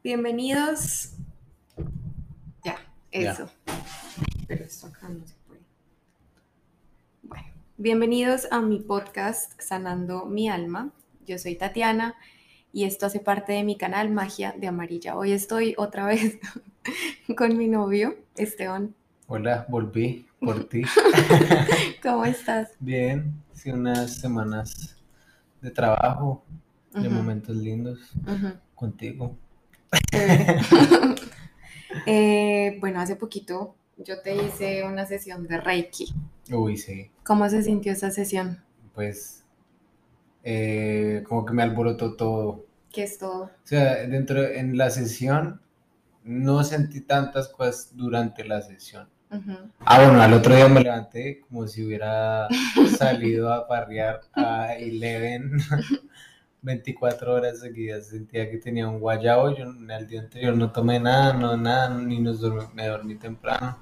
Bienvenidos. Ya, eso. Pero esto acá no se puede. Bueno, bienvenidos a mi podcast Sanando mi Alma. Yo soy Tatiana y esto hace parte de mi canal Magia de Amarilla. Hoy estoy otra vez con mi novio, Esteban. Hola, volví por ti. ¿Cómo estás? Bien, sí, unas semanas de trabajo, de momentos lindos contigo. Bueno, hace poquito yo te hice una sesión de Reiki. Uy, sí, ¿Cómo se sintió esa sesión? pues como que me alborotó todo. ¿Qué es todo? O sea, en la sesión no sentí tantas cosas durante la sesión. Bueno, al otro día me levanté como si hubiera salido a parrear a Eleven 24 horas seguidas. Sentía que tenía un guayabo. Yo el día anterior no tomé nada, ni me dormí temprano.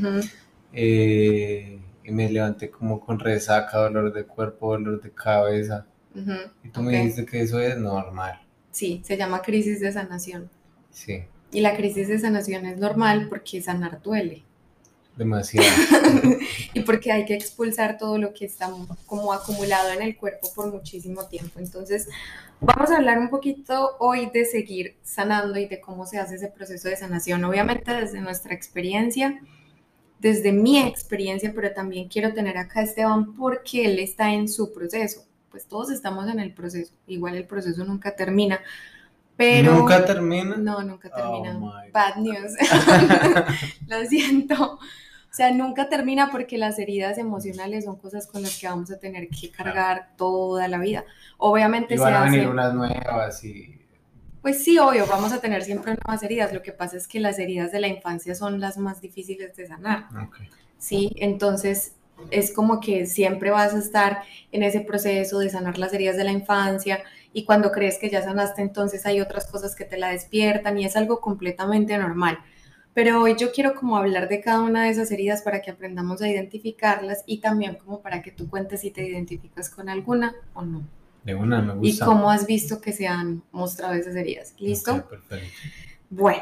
Y me levanté como con resaca, dolor de cuerpo, dolor de cabeza. Y tú me dijiste que eso es normal. Sí, se llama crisis de sanación. Sí. Y la crisis de sanación es normal porque sanar duele. Demasiado. Y porque hay que expulsar todo lo que está como acumulado en el cuerpo por muchísimo tiempo. Entonces, vamos a hablar un poquito hoy de seguir sanando y de cómo se hace ese proceso de sanación. Obviamente desde nuestra experiencia, desde mi experiencia, pero también quiero tener acá a Esteban porque él está en su proceso. Pues todos estamos en el proceso. Igual el proceso nunca termina. Pero ¿Nunca termina? No, nunca termina. Oh, Bad news. Lo siento. O sea, nunca termina porque las heridas emocionales son cosas con las que vamos a tener que cargar toda la vida. Obviamente y van a venir unas nuevas y... Pues sí, obvio, vamos a tener siempre nuevas heridas. Lo que pasa es que las heridas de la infancia son las más difíciles de sanar. Okay. Sí, entonces es como que siempre vas a estar en ese proceso de sanar las heridas de la infancia y cuando crees que ya sanaste, entonces hay otras cosas que te la despiertan y es algo completamente normal. Pero hoy yo quiero como hablar de cada una de esas heridas para que aprendamos a identificarlas y también como para que tú cuentes si te identificas con alguna o no. De una, me gusta. Y cómo has visto que se han mostrado esas heridas. ¿Listo? Okay, perfecto. Bueno,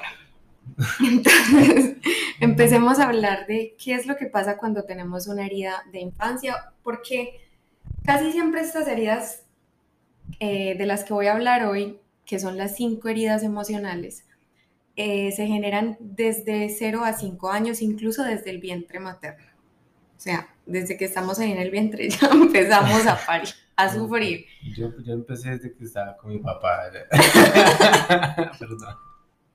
entonces empecemos a hablar de qué es lo que pasa cuando tenemos una herida de infancia, porque casi siempre estas heridas de las que voy a hablar hoy, que son las 5 heridas emocionales, se generan desde 0 a 5 años, incluso desde el vientre materno. O sea, desde que estamos ahí en el vientre ya empezamos a parir, a sufrir. Yo empecé desde que estaba con mi papá. Perdón.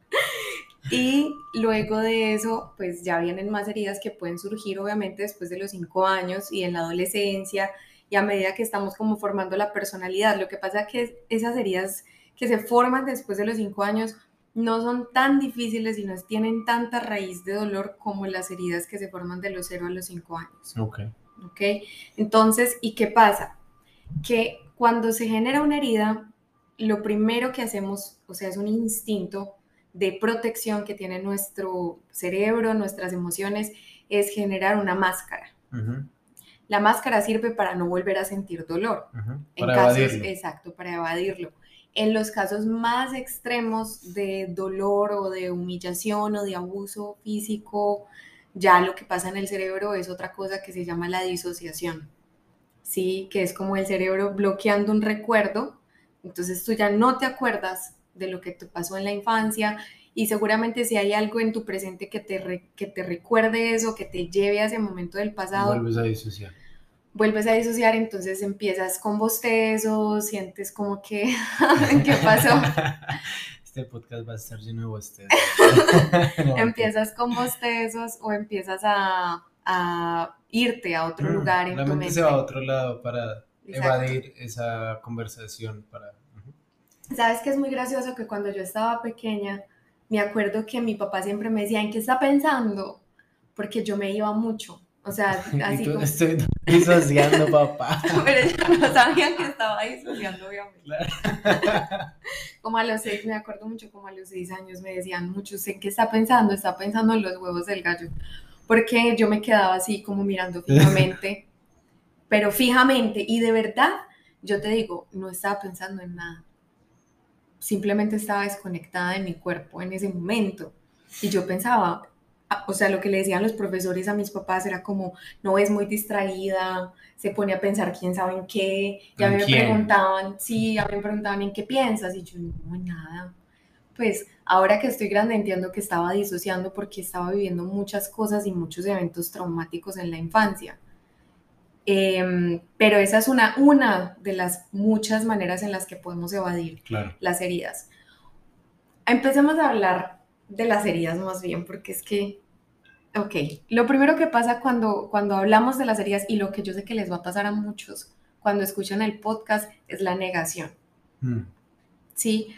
Y luego de eso, pues ya vienen más heridas que pueden surgir obviamente después de los 5 años y en la adolescencia y a medida que estamos como formando la personalidad. Lo que pasa es que esas heridas que se forman después de los 5 años no son tan difíciles y no tienen tanta raíz de dolor como las heridas que se forman de los 0 a los 5 años. Ok. Entonces, ¿y qué pasa? Que cuando se genera una herida, lo primero que hacemos, o sea, es un instinto de protección que tiene nuestro cerebro, nuestras emociones, es generar una máscara. La máscara sirve para no volver a sentir dolor. Para evadirlo. Exacto, para evadirlo. En los casos más extremos de dolor o de humillación o de abuso físico, ya lo que pasa en el cerebro es otra cosa que se llama la disociación. Sí, que es como el cerebro bloqueando un recuerdo. Entonces tú ya no te acuerdas de lo que te pasó en la infancia y seguramente si hay algo en tu presente que te recuerde eso, que te lleve a ese momento del pasado. Vuelves a disociar, entonces empiezas con bostezos, sientes como que, ¿qué pasó? Este podcast va a estar lleno de bostezos. Empiezas con bostezos o empiezas a irte a otro lugar en tu mente. Se va a otro lado para evadir esa conversación. ¿Sabes qué es muy gracioso? Que cuando yo estaba pequeña, me acuerdo que mi papá siempre me decía, ¿en qué está pensando? Porque yo me iba mucho. O sea, así como... Estoy disociando, papá. Pero yo no sabía que estaba disociando, obviamente. Claro. Como a los 6, me acuerdo mucho, como a los 6 años me decían mucho, ¿en qué está pensando? Está pensando en los huevos del gallo. Porque yo me quedaba así como mirando fijamente, pero fijamente, y de verdad, yo te digo, no estaba pensando en nada. simplemente estaba desconectada de mi cuerpo en ese momento. Y yo pensaba, o sea, lo que le decían los profesores a mis papás era como, no, es muy distraída, se pone a pensar quién sabe en qué, y a ¿En mí me quién? preguntaban, sí, a mí me preguntaban en qué piensas, y yo, no, nada. Pues ahora que estoy grande entiendo que estaba disociando porque estaba viviendo muchas cosas y muchos eventos traumáticos en la infancia. Pero esa es una de las muchas maneras en las que podemos evadir Claro. las heridas. Empecemos a hablar de las heridas más bien, porque es que, ok, lo primero que pasa cuando hablamos de las heridas, y lo que yo sé que les va a pasar a muchos cuando escuchan el podcast, es la negación, Mm. ¿sí?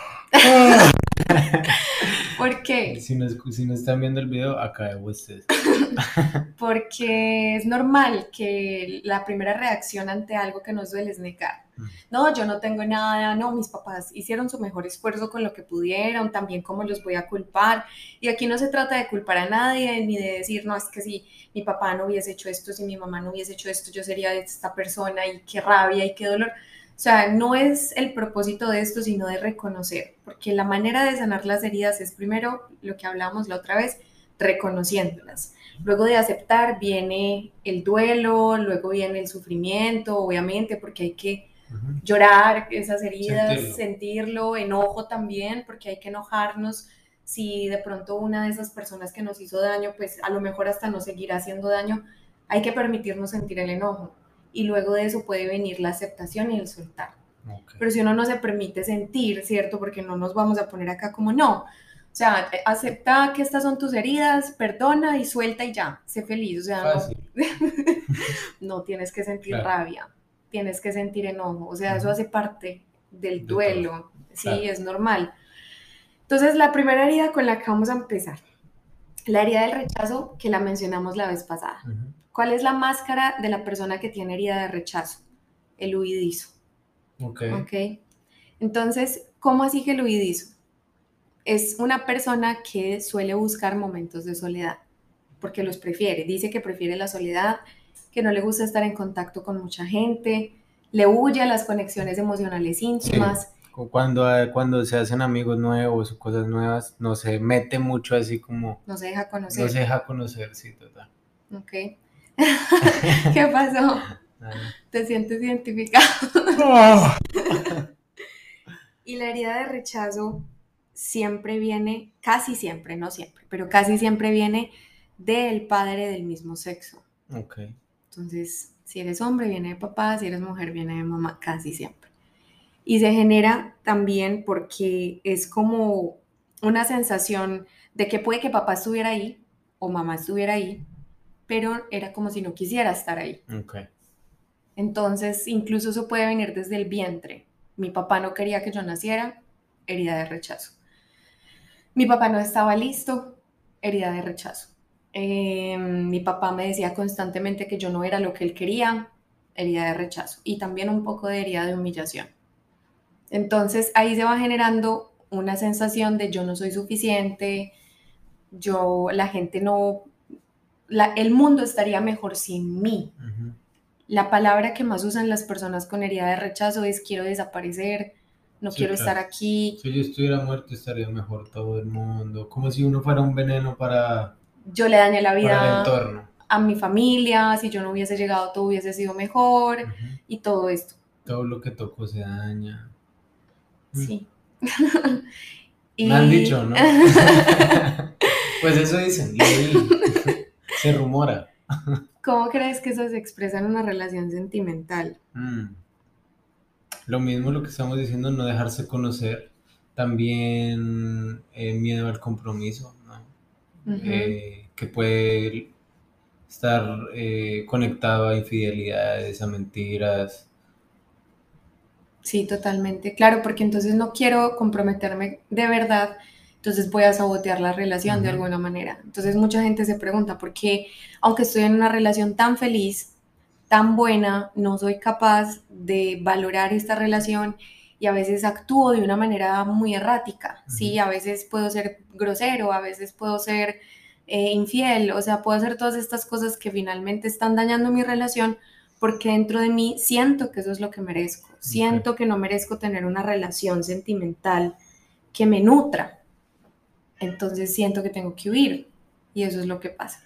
¿Por qué? Si no están viendo el video, acá de ustedes. Porque es normal que la primera reacción ante algo que nos duele es negar. No, yo no tengo nada, no, mis papás hicieron su mejor esfuerzo con lo que pudieron, también cómo los voy a culpar. Y aquí no se trata de culpar a nadie, ni de decir, no, es que si mi papá no hubiese hecho esto, si mi mamá no hubiese hecho esto, yo sería esta persona y qué rabia y qué dolor. O sea, no es el propósito de esto, sino de reconocer, porque la manera de sanar las heridas es primero lo que hablamos la otra vez, reconociéndolas. Luego de aceptar viene el duelo, luego viene el sufrimiento, obviamente, porque hay que llorar esas heridas, Sentirlo. sentirlo, enojo también, porque hay que enojarnos. Si de pronto una de esas personas que nos hizo daño, pues a lo mejor hasta nos seguirá haciendo daño, hay que permitirnos sentir el enojo. Y luego de eso puede venir la aceptación y el soltar. Okay. Pero si uno no se permite sentir, ¿cierto? Porque no nos vamos a poner acá como no. O sea, acepta que estas son tus heridas, perdona y suelta y ya, sé feliz. O sea, Fácil. no tienes que sentir Claro. rabia, tienes que sentir enojo. O sea, eso hace parte del De todo. duelo, sí, Claro. es normal. Entonces, la primera herida con la que vamos a empezar, la herida del rechazo, que la mencionamos la vez pasada. ¿Cuál es la máscara de la persona que tiene herida de rechazo? El huidizo. Ok. Entonces, ¿cómo así que el huidizo? Es una persona que suele buscar momentos de soledad, porque los prefiere. Dice que prefiere la soledad, que no le gusta estar en contacto con mucha gente, le huye a las conexiones emocionales íntimas. Sí. Cuando se hacen amigos nuevos o cosas nuevas, no se mete mucho así como... No se deja No conocer. se deja conocer, sí, total. Ok. ¿Qué pasó? ¿Te sientes identificado? Y la herida de rechazo siempre viene, casi siempre, no siempre, pero casi siempre viene del padre del mismo sexo. Ok. Entonces, si eres hombre, viene de papá, si eres mujer, viene de mamá, casi siempre. Y se genera también porque es como una sensación de que puede que papá estuviera ahí o mamá estuviera ahí, pero era como si no quisiera estar ahí. Ok. Entonces, incluso eso puede venir desde el vientre. Mi papá no quería que yo naciera, herida de rechazo. Mi papá no estaba listo, herida de rechazo. Mi papá me decía constantemente que yo no era lo que él quería, herida de rechazo. Y también un poco de herida de humillación. Entonces ahí se va generando una sensación de yo no soy suficiente, la gente no, el mundo estaría mejor sin mí. La palabra que más usan las personas con herida de rechazo es quiero desaparecer, no quiero estar aquí. Si yo estuviera muerto estaría mejor todo el mundo, como si uno fuera un veneno para yo le dañé la el vida entorno. a mi familia, si yo no hubiese llegado todo hubiese sido mejor y todo esto. Todo lo que toco se daña. Sí. Me han dicho, ¿no? Pues eso dicen, lo vi. Se rumora. ¿Cómo crees que eso se expresa en una relación sentimental? Lo mismo lo que estamos diciendo, no dejarse conocer. También miedo al compromiso, ¿no? Que puede estar conectado a infidelidades, a mentiras. Sí, totalmente. Claro, porque entonces no quiero comprometerme de verdad, entonces voy a sabotear la relación de alguna manera. Entonces mucha gente se pregunta por qué, aunque estoy en una relación tan feliz, tan buena, no soy capaz de valorar esta relación y a veces actúo de una manera muy errática, ¿sí? A veces puedo ser grosero, a veces puedo ser infiel, o sea, puedo hacer todas estas cosas que finalmente están dañando mi relación porque dentro de mí siento que eso es lo que merezco, siento que no merezco tener una relación sentimental que me nutra, entonces siento que tengo que huir y eso es lo que pasa.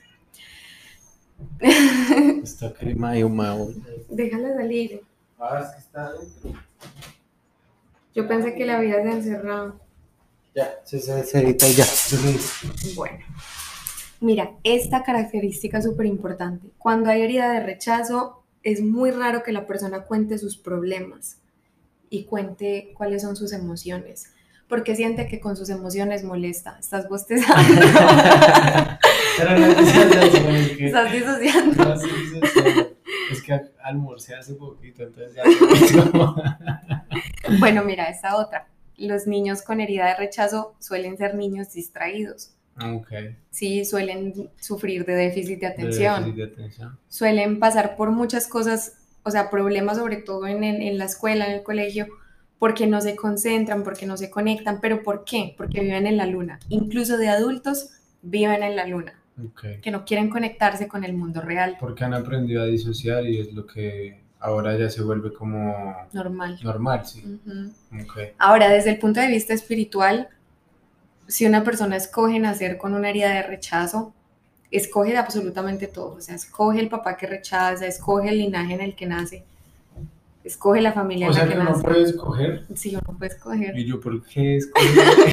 Esta crema de humado. Déjala salir. Es que está adentro. Yo pensé que la habías encerrado. Ya, se edita ya. Bueno, mira, esta característica es súper importante. Cuando hay herida de rechazo, es muy raro que la persona cuente sus problemas y cuente cuáles son sus emociones, porque siente que con sus emociones molesta. Estás bostezando. Pero no es que Estás disociando. no, sí, es que almorcé hace poquito, entonces ya. Bueno, mira, esta otra. Los niños con herida de rechazo suelen ser niños distraídos. Ok. Sí, suelen sufrir de déficit de De atención. déficit de atención. Suelen pasar por muchas cosas, o sea, problemas sobre todo en la escuela, en el colegio, porque no se concentran, porque no se conectan. ¿Pero por qué? Porque viven en la luna. Incluso de adultos viven en la luna, Ok. que no quieren conectarse con el mundo real. Porque han aprendido a disociar y es lo que ahora ya se vuelve como Normal. normal, sí. Uh-huh. Okay. Ahora, desde el punto de vista espiritual, si una persona escoge nacer con una herida de rechazo, escoge absolutamente todo. O sea, escoge el papá que rechaza, escoge el linaje en el que nace, escoge la familia en la que nace. O sea, que uno puede escoger. Sí, uno puede escoger. ¿Y yo por qué escoger?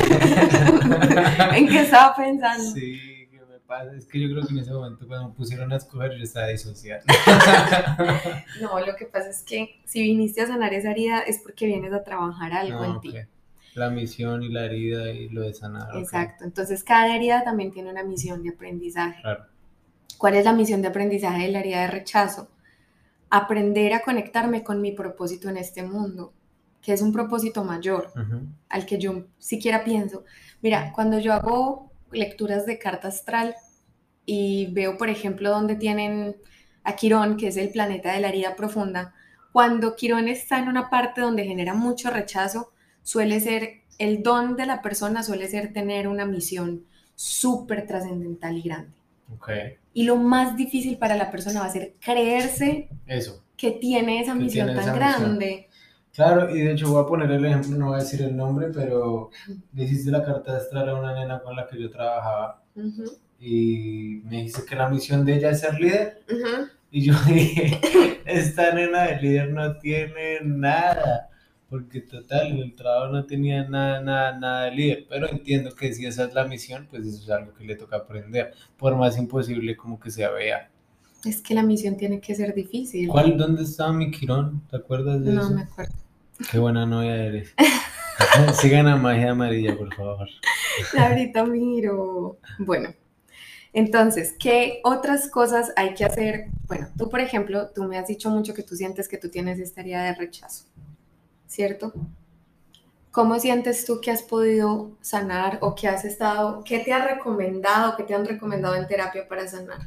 ¿En qué estaba pensando? Sí, ¿qué me pasa? Es que yo creo que en ese momento cuando me pusieron a escoger yo estaba disociado. No, lo que pasa es que si viniste a sanar esa herida es porque vienes a trabajar algo en ti. La misión y la herida y lo de sanar. Exacto, entonces cada herida también tiene una misión de aprendizaje. Claro. ¿Cuál es la misión de aprendizaje de la herida de rechazo? Aprender a conectarme con mi propósito en este mundo, que es un propósito mayor, al que yo siquiera pienso. Mira, cuando yo hago lecturas de carta astral y veo, por ejemplo, donde tienen a Quirón, que es el planeta de la herida profunda, cuando Quirón está en una parte donde genera mucho rechazo, suele ser, el don de la persona suele ser tener una misión súper trascendental y grande. Okay. Y lo más difícil para la persona va a ser creerse eso, que tiene esa misión tan grande. Misión. Claro, y de hecho voy a poner el ejemplo, no voy a decir el nombre, pero le hiciste la carta astral a una nena con la que yo trabajaba y me dice que la misión de ella es ser líder. Y yo dije, esta nena de líder no tiene nada, porque total, en el trabajo no tenía nada de líder, pero entiendo que si esa es la misión, pues eso es algo que le toca aprender, por más imposible como que sea vea. Es que la misión tiene que ser difícil. ¿Dónde estaba mi Quirón? ¿Te acuerdas de eso? No me acuerdo. Qué buena novia eres. Sigan a Magia Amarilla, por favor. Ahorita miro. Bueno, entonces, ¿qué otras cosas hay que hacer? Bueno, tú, por ejemplo, tú me has dicho mucho que tú sientes que tú tienes esta herida de rechazo, ¿cierto? ¿Cómo sientes tú que has podido sanar o que has estado, qué te ha recomendado, qué te han recomendado en terapia para sanar?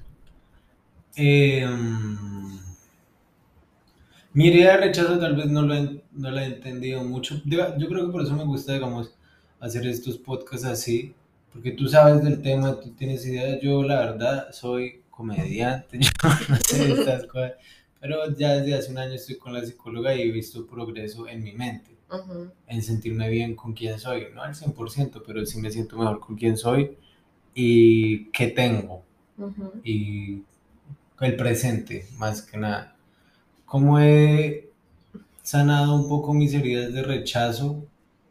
Mi herida de rechazo tal vez no la he entendido mucho. Yo creo que por eso me gusta, digamos, hacer estos podcasts así, porque tú sabes del tema, tú tienes idea. Yo, la verdad, soy comediante, yo no sé estas cosas, pero ya desde hace un año estoy con la psicóloga y he visto progreso en mi mente, en sentirme bien con quién soy, no al 100%, pero sí me siento mejor con quién soy y qué tengo, y el presente, más que nada. Como he sanado un poco mis heridas de rechazo,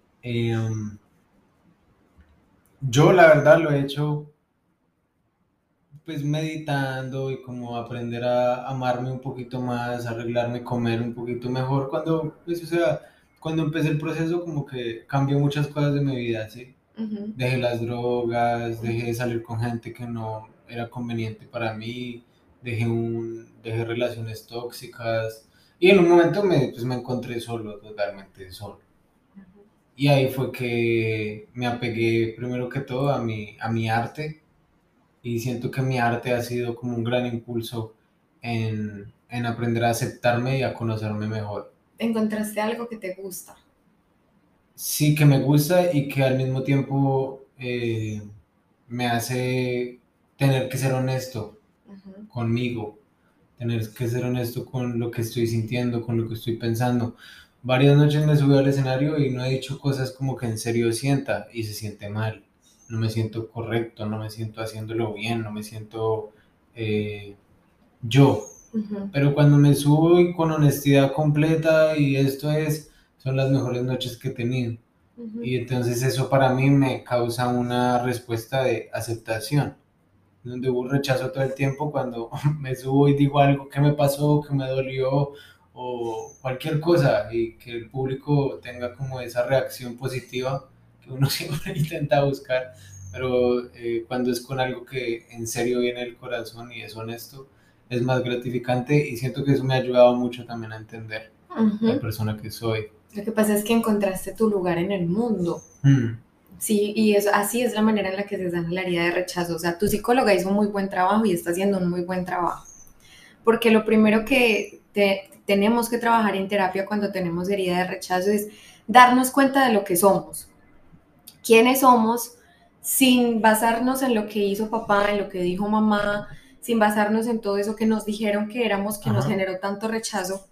yo la verdad lo he hecho pues meditando y como aprender a amarme un poquito más, arreglarme, comer un poquito mejor. Pues, o sea, cuando empecé el proceso como que cambió muchas cosas de mi vida, ¿sí? Dejé las drogas, dejé de salir con gente que no era conveniente para mí, dejé relaciones tóxicas y en un momento pues me encontré solo, totalmente solo. Y ahí fue que me apegué primero que todo a mi arte y siento que mi arte ha sido como un gran impulso en aprender a aceptarme y a conocerme mejor. ¿Encontraste algo que te gusta? Sí, que me gusta y que al mismo tiempo me hace tener que ser honesto conmigo, tener que ser honesto con lo que estoy sintiendo, con lo que estoy pensando. Varias noches me subí al escenario y no he dicho cosas como que en serio sienta y se siente mal. No me siento correcto, no me siento haciéndolo bien, no me siento eh, yo. Pero cuando me subo y con honestidad completa y son las mejores noches que he tenido. Y entonces eso para mí me causa una respuesta de aceptación, donde hubo un rechazo todo el tiempo cuando me subo y digo algo que me pasó, que me dolió o cualquier cosa y que el público tenga como esa reacción positiva que uno siempre intenta buscar, pero cuando es con algo que en serio viene del corazón y es honesto, es más gratificante y siento que eso me ha ayudado mucho también a entender la persona que soy. Lo que pasa es que encontraste tu lugar en el mundo. Sí, y así es la manera en la que se sana la herida de rechazo. O sea, tu psicóloga hizo un muy buen trabajo y está haciendo un muy buen trabajo. Porque lo primero que tenemos que trabajar en terapia cuando tenemos herida de rechazo es darnos cuenta de lo que somos. ¿Quiénes somos? Sin basarnos en lo que hizo papá, en lo que dijo mamá, sin basarnos en todo eso que nos dijeron que éramos, que nos generó tanto rechazo.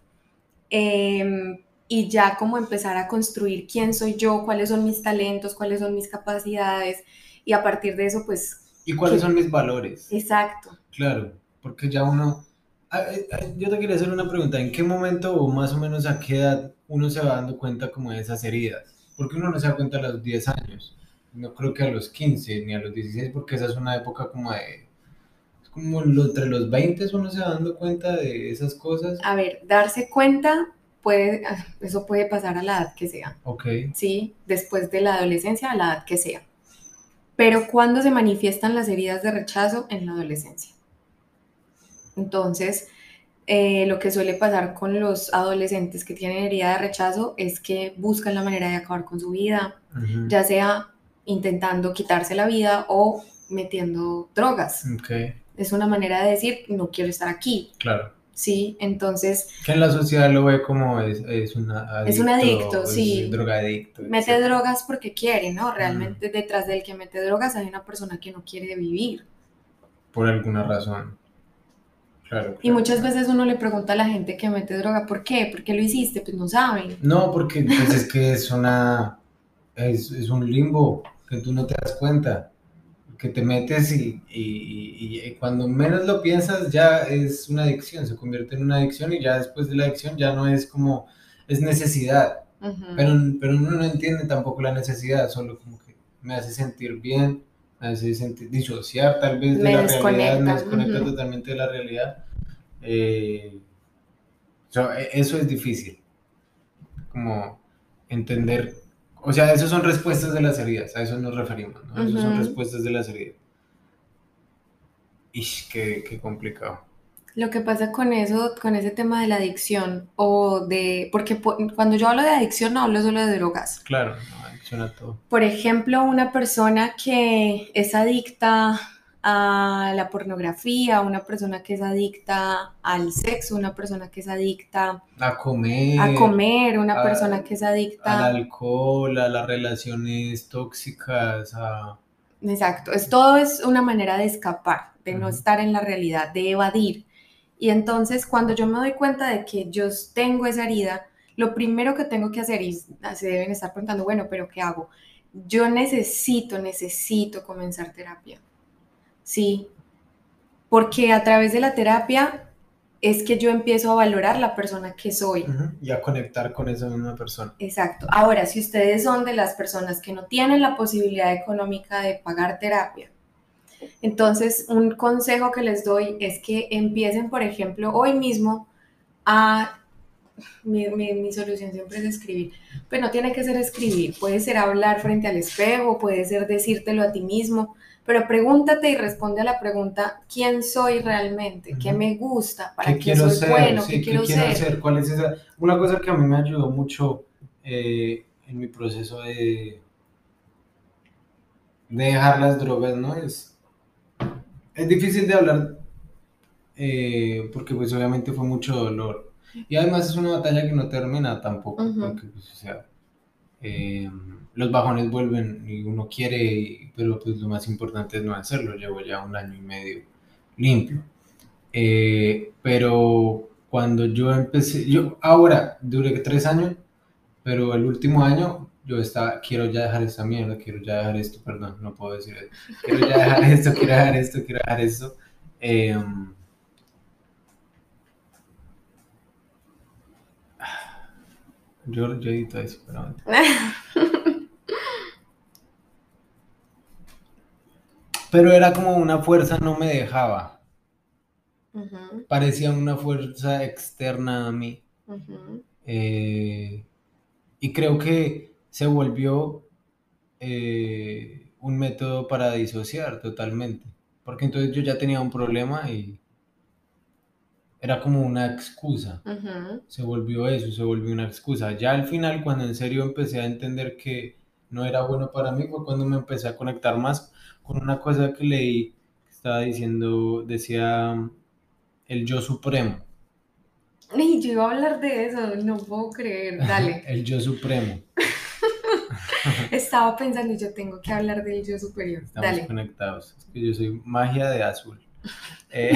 Y ya como empezar a construir quién soy yo, cuáles son mis talentos, cuáles son mis capacidades, y a partir de eso, pues... ¿Y cuáles son mis valores? Exacto. Claro, porque ya uno... Yo te quería hacer una pregunta, ¿en qué momento o más o menos a qué edad uno se va dando cuenta como de esas heridas? Porque uno no se da cuenta a los 10 años, no creo que a los 15 ni a los 16, porque esa es una época como de... Es como entre los 20 uno se va dando cuenta de esas cosas. A ver, darse cuenta, eso puede pasar a la edad que sea. Ok. Sí, después de la adolescencia, a la edad que sea. Pero ¿cuándo se manifiestan las heridas de rechazo? En la adolescencia. Entonces, lo que suele pasar con los adolescentes que tienen herida de rechazo es que buscan la manera de acabar con su vida, ya sea intentando quitarse la vida o metiendo drogas. Okay. Es una manera de decir, no quiero estar aquí. Claro. Sí, entonces... Que en la sociedad lo ve como es un adicto. Es un adicto, sí. Es drogadicto. Mete drogas porque quiere, ¿no? Realmente detrás del que mete drogas hay una persona que no quiere vivir. Por alguna razón. Claro, y muchas veces uno le pregunta a la gente que mete droga, ¿por qué? ¿Por qué lo hiciste? Pues no saben. No, porque pues es que es un limbo que tú no te das cuenta, que te metes y cuando menos lo piensas ya es una adicción, se convierte en una adicción y ya después de la adicción ya no es como, es necesidad, pero uno no entiende tampoco la necesidad, solo como que me hace sentir bien, me hace sentir disociar tal vez de la realidad, me desconecta totalmente de la realidad. Eso es difícil, como entender, o sea, esas son respuestas de las heridas, a eso nos referimos, ¿no? Esas son respuestas de las heridas. Ish, qué complicado. Lo que pasa con eso, con ese tema de la adicción, porque cuando yo hablo de adicción no hablo solo de drogas. Claro, no, adicción a todo. Por ejemplo, una persona que es adicta a la pornografía, una persona que es adicta al sexo, una persona que es adicta a comer, una persona que es adicta al alcohol, a las relaciones tóxicas, Exacto, todo es una manera de escapar, de no estar en la realidad, de evadir. Y entonces cuando yo me doy cuenta de que yo tengo esa herida, lo primero que tengo que hacer, y se deben estar preguntando, bueno, pero ¿qué hago? Yo necesito comenzar terapia. Sí, porque a través de la terapia es que yo empiezo a valorar la persona que soy. Y a conectar con esa misma persona. Exacto. Ahora, si ustedes son de las personas que no tienen la posibilidad económica de pagar terapia, entonces un consejo que les doy es que empiecen, por ejemplo, hoy mismo mi solución siempre es escribir, pero no tiene que ser escribir, puede ser hablar frente al espejo, puede ser decírtelo a ti mismo, pero pregúntate y responde a la pregunta, ¿quién soy realmente? ¿Qué me gusta? ¿Para qué soy bueno? Sí, ¿qué quiero ser? ¿Cuál es esa? Una cosa que a mí me ayudó mucho en mi proceso de dejar las drogas, ¿no? Es difícil de hablar porque pues obviamente fue mucho dolor. Y además es una batalla que no termina tampoco, porque pues, o sea, los bajones vuelven y uno quiere, pero pues lo más importante es no hacerlo. Llevo ya 1 año y medio limpio. Pero cuando yo empecé, yo ahora duré 3 años, pero el último año yo estaba, quiero ya dejar esta mierda, quiero ya dejar esto, perdón, no puedo decir eso, quiero ya dejar esto, quiero dejar esto, quiero dejar esto. Em, yo edito eso, pero era como una fuerza, no me dejaba, Ujú, parecía una fuerza externa a mí. ujú. Eh, y creo que se volvió un método para disociar totalmente, porque entonces yo ya tenía un problema y era como una excusa, Ujú. se volvió eso, se volvió una excusa. Ya al final, cuando en serio empecé a entender que no era bueno para mí, fue cuando me empecé a conectar más con una cosa que leí, que estaba diciendo, decía el yo supremo, Y yo iba a hablar de eso, no puedo creer. Dale. el yo supremo. Estaba pensando y yo tengo que hablar del yo superior. Estamos Dale. conectados, es que yo soy magia de azul. Eh,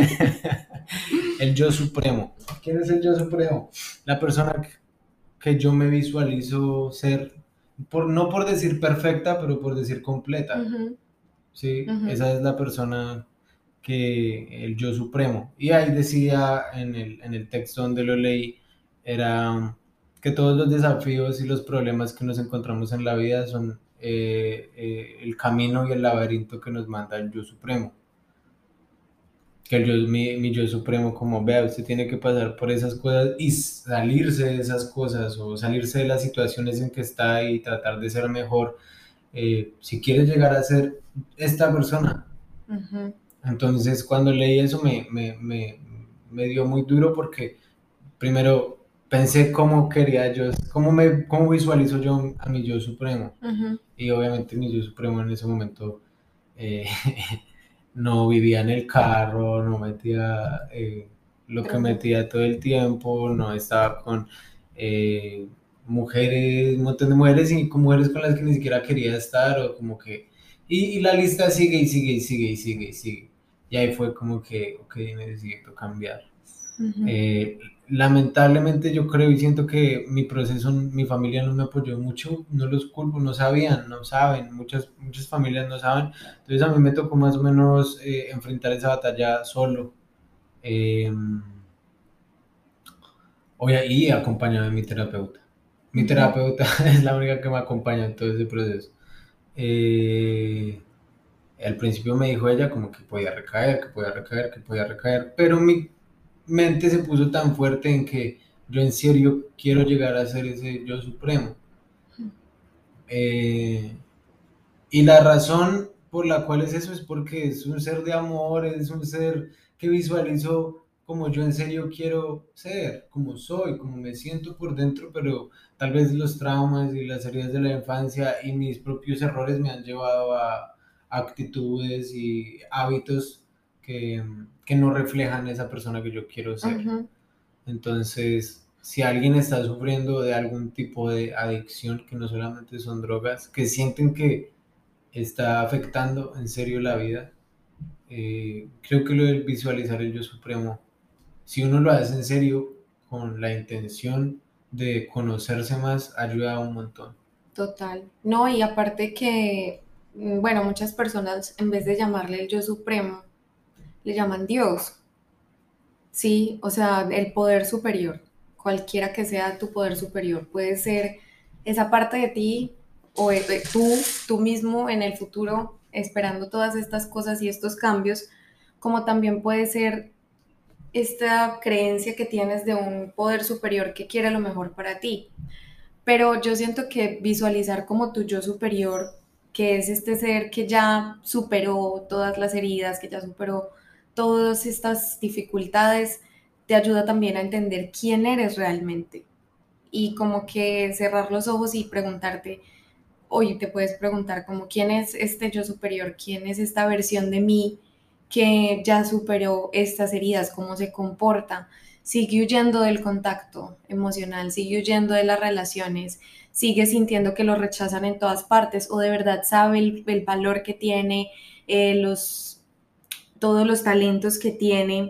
el yo supremo. ¿Quién es el yo supremo? La persona que yo me visualizo ser, no por decir perfecta, pero por decir completa. Ujú, ¿Sí? ujú. Esa es la persona que el yo supremo. Y ahí decía en el texto donde lo leí, era que todos los desafíos y los problemas que nos encontramos en la vida son el camino y el laberinto que nos manda el yo supremo. Que el yo, mi yo supremo, como vea, usted tiene que pasar por esas cosas y salirse de esas cosas o salirse de las situaciones en que está y tratar de ser mejor. Si quiere llegar a ser esta persona. Ujú. Entonces, cuando leí eso me dio muy duro porque primero pensé cómo quería yo, cómo visualizo yo a mi yo supremo. Ujú. Y obviamente mi yo supremo en ese momento eh, no vivía en el carro, no metía lo que Drogas. metía todo el tiempo, no estaba con eh, mujeres, un montón de mujeres y con mujeres con las que ni siquiera quería estar o como que... Y la lista sigue y sigue y sigue y sigue y sigue. Y ahí fue como que, ok, necesito cambiar. Ujú. Eh, Lamentablemente yo creo y siento que mi proceso, mi familia no me apoyó mucho, no los culpo, no sabían, no saben, muchas familias no saben, entonces a mí me tocó más o menos enfrentar esa batalla solo, eh, y acompañado de mi terapeuta. Mi Ujú. terapeuta es la única que me acompaña en todo ese proceso. Eh, Al principio me dijo ella como que podía recaer, que podía recaer, que podía recaer, pero mi mente se puso tan fuerte en que yo en serio quiero llegar a ser ese yo supremo. Eh, y la razón por la cual es eso es porque es un ser de amor, es un ser que visualizo como yo en serio quiero ser, como soy, como me siento por dentro, pero tal vez los traumas y las heridas de la infancia y mis propios errores me han llevado a actitudes y hábitos que no reflejan esa persona que yo quiero ser. Ujú. Entonces, si alguien está sufriendo de algún tipo de adicción, que no solamente son drogas, que sienten que está afectando en serio la vida, creo que lo del visualizar el yo supremo, si uno lo hace en serio, con la intención de conocerse más, ayuda un montón. Total. No, y aparte que, bueno, muchas personas en vez de llamarle el yo supremo, le llaman Dios. Sí, o sea, el poder superior, cualquiera que sea tu poder superior, puede ser esa parte de ti o tú mismo en el futuro esperando todas estas cosas y estos cambios, como también puede ser esta creencia que tienes de un poder superior que quiere lo mejor para ti. Pero yo siento que visualizar como tu yo superior, que es este ser que ya superó todas las heridas, que ya superó todas estas dificultades, te ayuda también a entender quién eres realmente. Y como que cerrar los ojos y preguntarte, hoy te puedes preguntar como quién es este yo superior, quién es esta versión de mí que ya superó estas heridas, cómo se comporta, sigue huyendo del contacto emocional, sigue huyendo de las relaciones, sigue sintiendo que lo rechazan en todas partes o de verdad sabe el valor que tiene, todos los talentos que tiene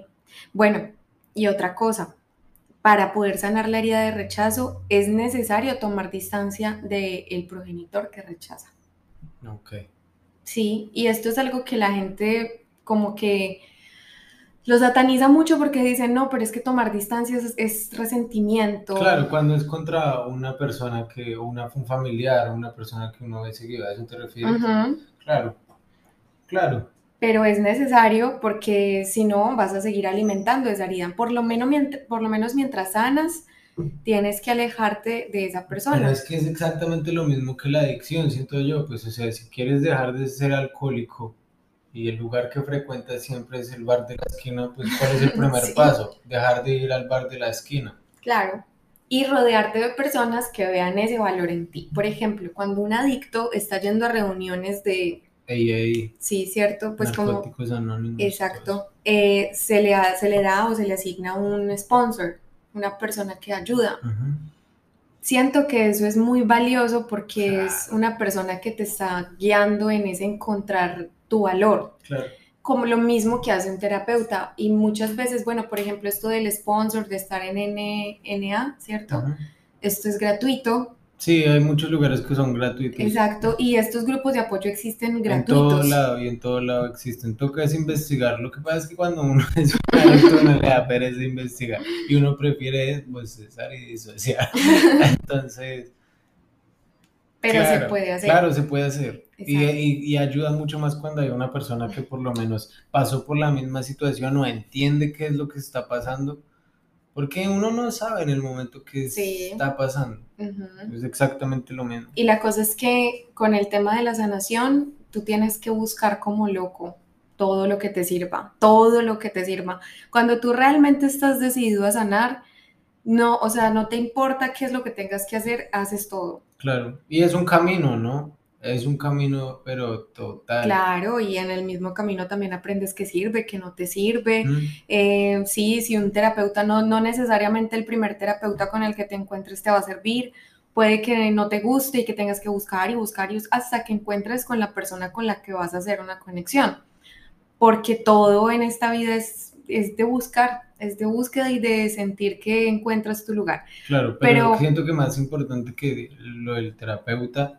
Bueno, y otra cosa, para poder sanar la herida de rechazo es necesario tomar distancia del progenitor que rechaza. Ok. Sí, y esto es algo que la gente como que lo sataniza mucho porque dicen, no, pero es que tomar distancia es resentimiento. Claro, cuando es contra una persona que, un familiar, una persona que uno ve seguido, ¿a eso te refieres? Ujú. Claro, claro. Pero es necesario porque si no vas a seguir alimentando esa herida. Por lo menos mientras sanas, tienes que alejarte de esa Pero persona. es que es exactamente lo mismo que la adicción, siento yo, pues o sea, si quieres dejar de ser alcohólico y el lugar que frecuentas siempre es el bar de la esquina, pues ¿cuál es el primer Sí, paso? Dejar de ir al bar de la esquina. claro. Y rodearte de personas que vean ese valor en ti. Por ejemplo, cuando un adicto está yendo a reuniones de, AA, sí, cierto, pues como, Narcóticos Anónimos y todo eso. exacto, se le da o se le asigna un sponsor, una persona que ayuda. Ujú. Siento que eso es muy valioso porque es Claro, una persona que te está guiando en ese encontrar tu valor, claro. como lo mismo que hace un terapeuta. Y muchas veces, bueno, por ejemplo, esto del sponsor, de estar en NA, ¿cierto? Ujú. Esto es gratuito, Sí, hay muchos lugares que son gratuitos. exacto, y estos grupos de apoyo existen En todo gratuitos. lado y en todo lado existen. Toca es investigar. Lo que pasa es que cuando uno es un adicto, uno le da pereza investigar y uno prefiere pues cesar y disociar. Entonces, Pero se claro, puede hacer, claro, se puede hacer. exacto. Y ayuda mucho más cuando hay una persona que por lo menos pasó por la misma situación o entiende qué es lo que está pasando, porque uno no sabe en el momento que Sí. está pasando. Ujú. Es exactamente lo mismo. Y la cosa es que con el tema de la sanación, tú tienes que buscar como loco todo lo que te sirva, todo lo que te sirva. Cuando tú realmente estás decidido a sanar, no, o sea, no te importa qué es lo que tengas que hacer, haces todo. Claro. Y es un camino, ¿no? Es un camino, pero total. Claro, y en el mismo camino también aprendes qué sirve, qué no te sirve. Mm. Sí, si un terapeuta, no necesariamente el primer terapeuta con el que te encuentres te va a servir, puede que no te guste y que tengas que buscar y buscar y hasta que encuentres con la persona con la que vas a hacer una conexión, porque todo en esta vida es de buscar, es de búsqueda y de sentir que encuentras tu lugar. Claro, pero Pero, siento que más importante que lo del terapeuta,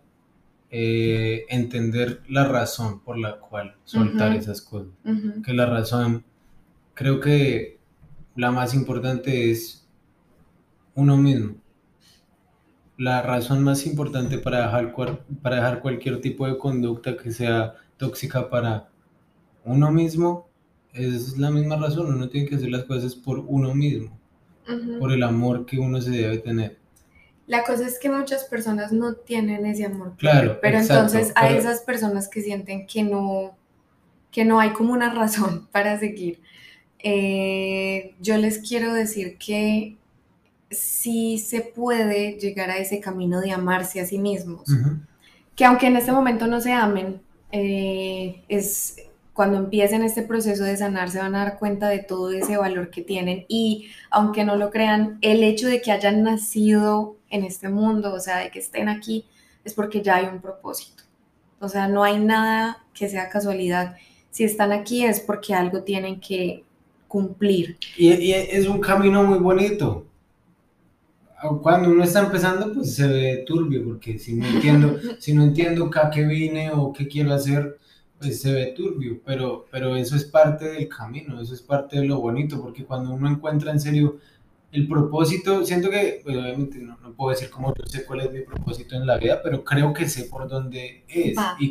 entender la razón por la cual soltar ujú, esas cosas. ujú, Que la razón, creo que la más importante es uno mismo. La razón más importante para dejar cualquier tipo de conducta que sea tóxica para uno mismo es la misma razón. Uno tiene que hacer las cosas por uno mismo, ujú. por el amor que uno se debe tener. La cosa es que muchas personas no tienen ese amor propio, Claro, pero entonces exacto, a pero esas personas que no hay como una razón para seguir, yo les quiero decir que sí se puede llegar a ese camino de amarse a sí mismos, ujú, que aunque en este momento no se amen, es cuando empiecen este proceso de sanar se van a dar cuenta de todo ese valor que tienen y aunque no lo crean, el hecho de que hayan nacido en este mundo, o sea, de que estén aquí, es porque ya hay un propósito. O sea, no hay nada que sea casualidad. Si están aquí es porque algo tienen que cumplir. y es un camino muy bonito. Cuando uno está empezando, pues se ve turbio, porque si no entiendo a qué vine o qué quiero hacer, pues se ve turbio, pero eso es parte del camino, eso es parte de lo bonito, porque cuando uno encuentra en serio el propósito, siento que, pues obviamente no puedo decir como yo sé cuál es mi propósito en la vida, pero creo que sé por dónde Va. es,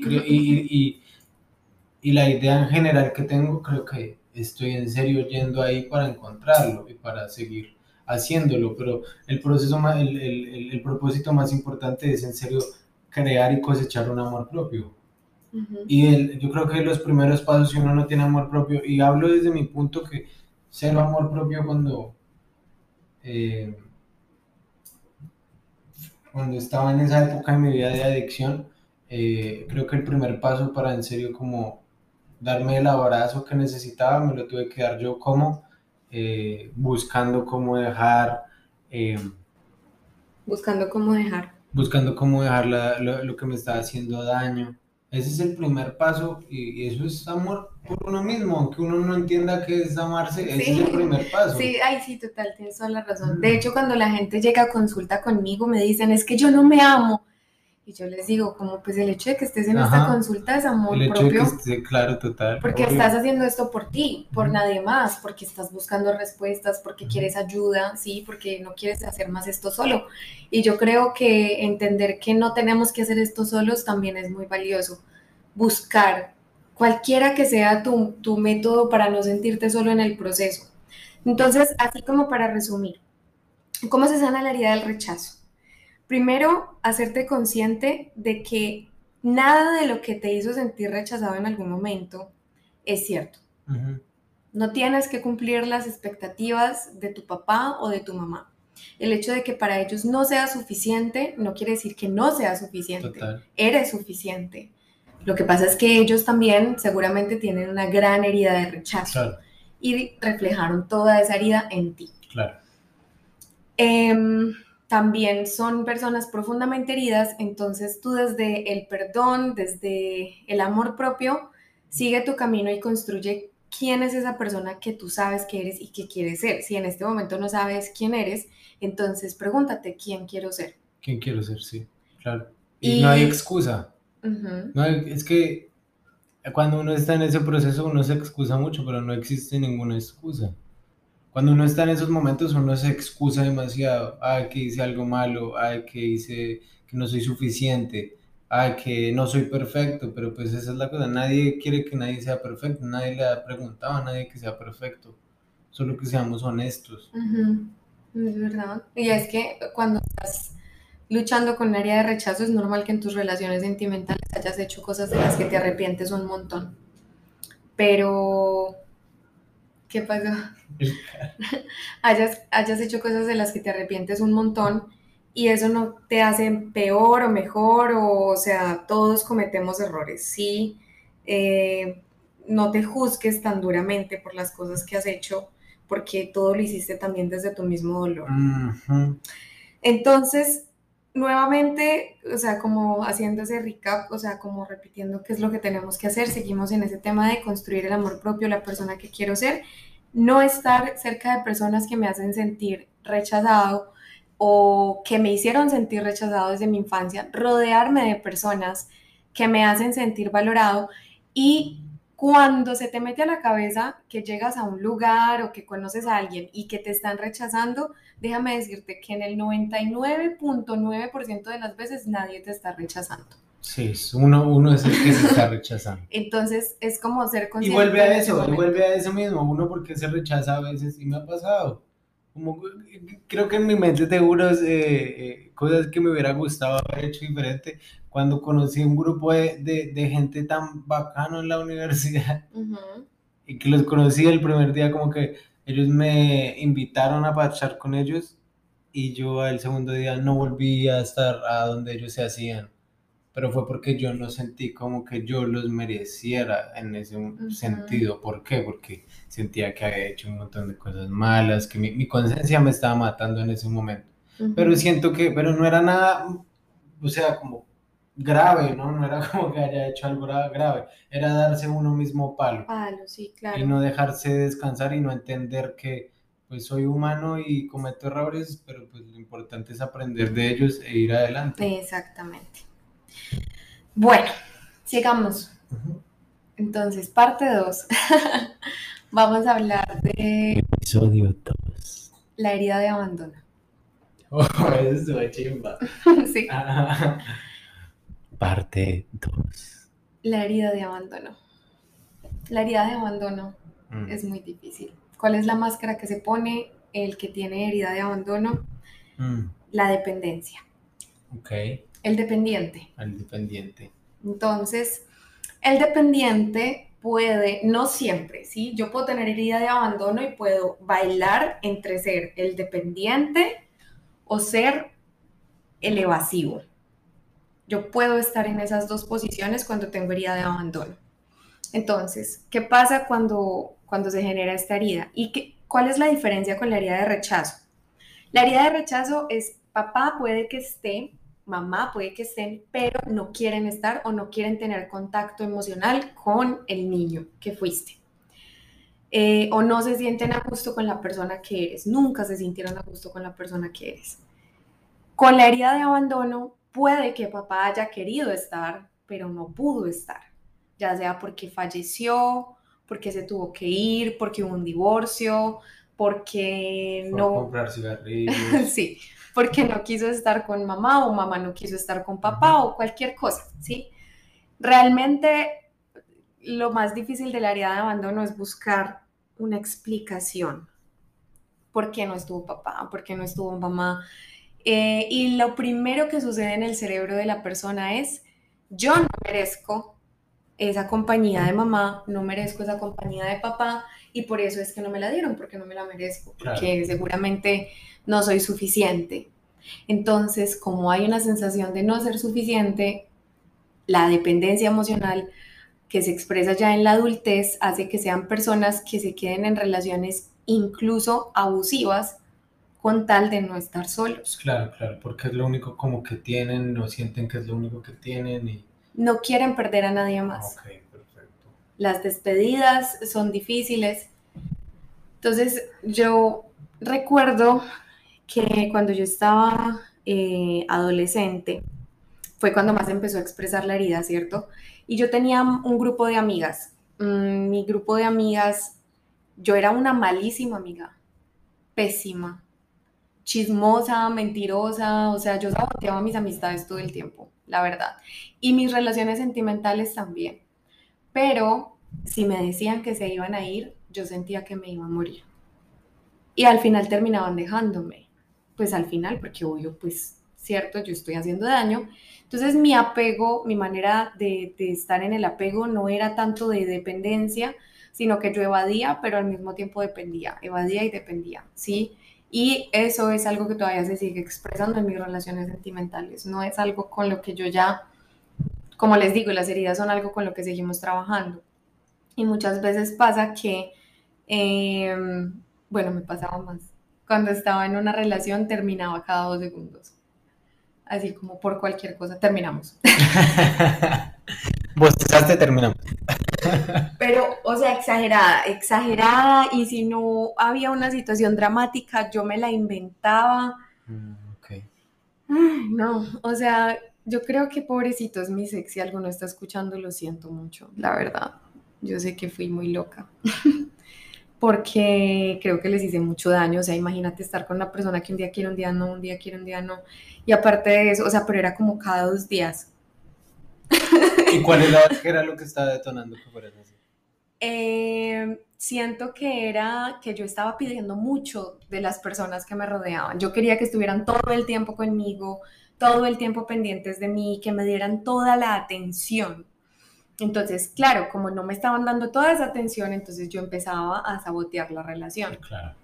y la idea en general que tengo, creo que estoy en serio yendo ahí para encontrarlo y para seguir haciéndolo, pero el proceso el propósito más importante es en serio crear y cosechar un amor propio. Ujú. Y yo creo que los primeros pasos, si uno no tiene amor propio, y hablo desde mi punto que cero amor propio eh, cuando estaba en esa época de mi vida de adicción, creo que el primer paso para en serio como darme el abrazo que necesitaba, me lo tuve que dar yo como buscando cómo dejar, eh, Buscando cómo dejar. buscando cómo dejar lo que me estaba haciendo daño. Ese es el primer paso y eso es amor por uno mismo, aunque uno no entienda qué es amarse, ese es el Sí, primer paso. sí, ay, sí, total, tienes toda la razón. De hecho, cuando la gente llega a consulta conmigo, me dicen, es que yo no me amo. Y yo les digo, como pues el hecho de que estés en esta Ajá, consulta es el amor hecho de que propio, esté claro, total, porque estás obvio. haciendo esto por ti, por Ujú, nadie más, porque estás buscando respuestas, porque ujú. quieres ayuda, sí, porque no quieres hacer más esto solo. Y yo creo que entender que no tenemos que hacer esto solos también es muy valioso. Buscar cualquiera que sea tu método para no sentirte solo en el proceso. Entonces, así como para resumir, ¿cómo se sana la herida del rechazo? Primero, hacerte consciente de que nada de lo que te hizo sentir rechazado en algún momento es cierto. Ujú. No tienes que cumplir las expectativas de tu papá o de tu mamá. El hecho de que para ellos no sea suficiente no quiere decir que no sea suficiente. Total, Eres suficiente. Lo que pasa es que ellos también seguramente tienen una gran herida de rechazo claro, y reflejaron toda esa herida en ti. claro. Em, También son personas profundamente heridas, entonces tú desde el perdón, desde el amor propio, sigue tu camino y construye quién es esa persona que tú sabes que eres y que quieres ser. Si en este momento no sabes quién eres, entonces pregúntate quién quiero ser. ¿Quién quiero ser? Sí, claro. Y no hay Y excusa. ujú, Es que cuando uno está en ese proceso uno se excusa mucho, pero no existe ninguna excusa. Cuando uno está en esos momentos uno se excusa demasiado. Ay, que hice algo malo, ay, que hice que no soy suficiente, ay, que no soy perfecto, pero pues esa es la cosa. Nadie quiere que nadie sea perfecto, nadie le ha preguntado a nadie que sea perfecto, solo que seamos honestos. ujú, es verdad. Y es que cuando estás luchando con un área de rechazo es normal que en tus relaciones sentimentales hayas hecho cosas de las que te arrepientes un montón. Pero, ¿qué pasó? Hayas hecho cosas de las que te arrepientes un montón y eso no te hace peor o mejor, o sea, todos cometemos errores, ¿sí? Eh, no te juzgues tan duramente por las cosas que has hecho, porque todo lo hiciste también desde tu mismo dolor. Ujú. Entonces, nuevamente, o sea, como haciendo ese recap, o sea, como repitiendo qué es lo que tenemos que hacer, seguimos en ese tema de construir el amor propio, la persona que quiero ser, no estar cerca de personas que me hacen sentir rechazado o que me hicieron sentir rechazado desde mi infancia, rodearme de personas que me hacen sentir valorado y cuando se te mete a la cabeza que llegas a un lugar o que conoces a alguien y que te están rechazando, déjame decirte que en el 99.9% de las veces nadie te está rechazando. Sí, uno es el que se está rechazando. Entonces es como ser Y consciente vuelve en a ese eso, y momento. vuelve a eso mismo, uno porque se rechaza a veces, y me ha pasado. Como, creo que en mi mente tengo unas cosas que me hubiera gustado haber hecho diferente cuando conocí un grupo de gente tan bacano en la universidad Uh -huh. y que los conocí el primer día, como que ellos me invitaron a parchar con ellos y yo al segundo día no volví a estar a donde ellos se hacían, pero fue porque yo no sentí como que yo los mereciera en ese Uh -huh. sentido. ¿Por qué? Porque sentía que había hecho un montón de cosas malas, que mi conciencia me estaba matando en ese momento. Uh Pero -huh. siento que, pero no era nada, o sea, como grave, ¿no? No era como que haya hecho algo grave, era darse uno mismo palo Palo, sí, y claro. no dejarse descansar y no entender que pues soy humano y cometo errores, pero pues lo importante es aprender de ellos e ir adelante. Exactamente. Bueno, sigamos. Ujú. Entonces, parte 2. Vamos a hablar de Episodio 2. la herida de abandono. Oh, eso es chimba. Sí, Ah, parte 2. la herida de abandono. La herida de abandono Mm, es muy difícil. ¿Cuál es la máscara que se pone el que tiene herida de abandono? mm, La dependencia. ok, El dependiente. al dependiente. Entonces, el dependiente puede, no siempre, ¿sí? Yo puedo tener herida de abandono y puedo bailar entre ser el dependiente o ser el evasivo. Yo puedo estar en esas dos posiciones cuando tengo herida de abandono. Entonces, ¿qué pasa cuando se genera esta herida? ¿Cuál es la diferencia con la herida de rechazo? La herida de rechazo es, papá puede que esté mamá, puede que estén, pero no quieren estar o no quieren tener contacto emocional con el niño que fuiste. O no se sienten a gusto con la persona que eres, nunca se sintieron a gusto con la persona que eres. Con la herida de abandono, puede que papá haya querido estar, pero no pudo estar, ya sea porque falleció, porque se tuvo que ir, porque hubo un divorcio, porque Fue a no, comprar cigarrillos. sí, porque no quiso estar con mamá o mamá no quiso estar con papá o cualquier cosa, ¿sí? Realmente lo más difícil de la herida de abandono es buscar una explicación. ¿Por qué no estuvo papá? ¿Por qué no estuvo mamá? Y lo primero que sucede en el cerebro de la persona es, yo no merezco esa compañía de mamá, no merezco esa compañía de papá y por eso es que no me la dieron, porque no me la merezco, porque Claro. seguramente no soy suficiente. Entonces, como hay una sensación de no ser suficiente, la dependencia emocional que se expresa ya en la adultez hace que sean personas que se queden en relaciones incluso abusivas con tal de no estar solos. Claro, claro, porque es lo único como que tienen, no sienten que es lo único que tienen y... No quieren perder a nadie más. Ok, perfecto. Las despedidas son difíciles. Entonces, yo recuerdo que cuando yo estaba adolescente, fue cuando más empezó a expresar la herida, ¿cierto? Y yo tenía un grupo de amigas. Mi grupo de amigas, yo era una malísima amiga, pésima, chismosa, mentirosa, o sea, yo saboteaba mis amistades todo el tiempo, la verdad. Y mis relaciones sentimentales también. Pero si me decían que se iban a ir, yo sentía que me iba a morir. Y al final terminaban dejándome. Pues al final, porque obvio, pues cierto, yo estoy haciendo daño. Entonces mi apego, mi manera de estar en el apego no era tanto de dependencia, sino que yo evadía, pero al mismo tiempo dependía, evadía y dependía, ¿sí? Y eso es algo que todavía se sigue expresando en mis relaciones sentimentales. No es algo con lo que yo ya, como les digo, las heridas son algo con lo que seguimos trabajando. Y muchas veces pasa que, eh, bueno, me pasaba más. Cuando estaba en una relación terminaba cada 2 segundos. Así como por cualquier cosa terminamos. Vos te terminamos. Pero, o sea, exagerada, exagerada. Y si no había una situación dramática, yo me la inventaba. Ok. Ay, no, o sea, yo creo que pobrecitos mis ex, si alguno está escuchando, lo siento mucho, la verdad. Yo sé que fui muy loca. Porque creo que les hice mucho daño, o sea, imagínate estar con una persona que un día quiere, un día no, un día quiere, un día no, y aparte de eso, o sea, pero era como cada 2 días. ¿Y qué era lo que estaba detonando que fueras así? Siento que era que yo estaba pidiendo mucho de las personas que me rodeaban, yo quería que estuvieran todo el tiempo conmigo, todo el tiempo pendientes de mí, que me dieran toda la atención. Entonces, claro, como no me estaban dando toda esa atención, entonces yo empezaba a sabotear la relación. Claro.